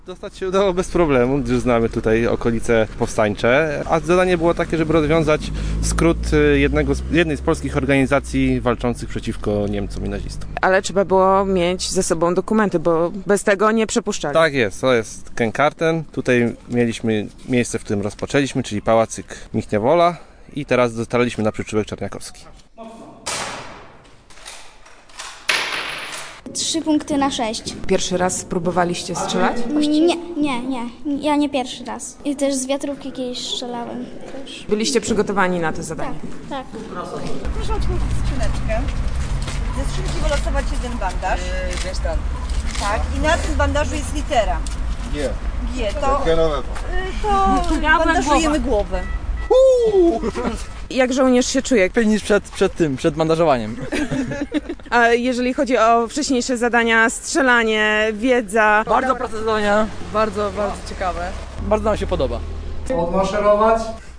Dostać się udało bez problemu, gdyż znamy tutaj okolice powstańcze, a zadanie było takie, żeby rozwiązać skrót jednej z polskich organizacji walczących przeciwko Niemcom i nazistom. Ale trzeba było mieć ze sobą dokumenty, bo bez tego nie przepuszczali. Tak jest, to jest Kenkarten. Tutaj mieliśmy miejsce, w którym rozpoczęliśmy, czyli Pałacyk Michnia-Wola i teraz dotarliśmy na przyczółek Czarniakowski. 3 punkty na 6. Pierwszy raz próbowaliście strzelać? Nie. Ja nie pierwszy raz. I też z wiatrówki kiedyś strzelałem. Też. Byliście przygotowani na to zadanie? Tak. Proszę otworzyć skrzyneczkę. Ze skrzynki wylosować jeden bandaż. Tak, i na tym bandażu jest litera. G. To bandażujemy głowę. Jak żołnierz się czuje? Lepiej niż przed bandażowaniem. A jeżeli chodzi o wcześniejsze zadania, strzelanie, wiedza? Bardzo proste zadania, bardzo ciekawe. Bardzo nam się podoba. Odmaszerować.